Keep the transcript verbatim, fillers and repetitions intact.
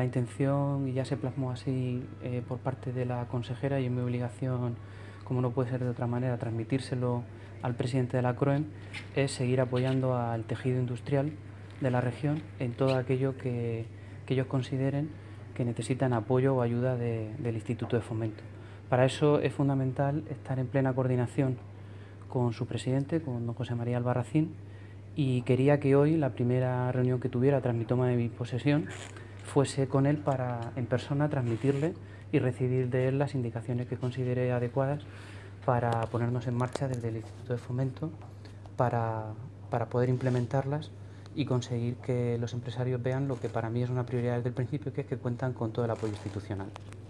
intención, y ya se plasmó así eh, por parte de la consejera, y es mi obligación, como no puede ser de otra manera, transmitírselo al presidente de la CROEM, es seguir apoyando al tejido industrial de la región en todo aquello que, que ellos consideren que necesitan apoyo o ayuda de, del Instituto de Fomento. Para eso es fundamental estar en plena coordinación con su presidente, con don José María Albarracín, y quería que hoy la primera reunión que tuviera tras mi toma de mi posesión fuese con él para en persona transmitirle y recibir de él las indicaciones que considere adecuadas para ponernos en marcha desde el Instituto de Fomento para, para poder implementarlas y conseguir que los empresarios vean lo que para mí es una prioridad desde el principio, que es que cuentan con todo el apoyo institucional.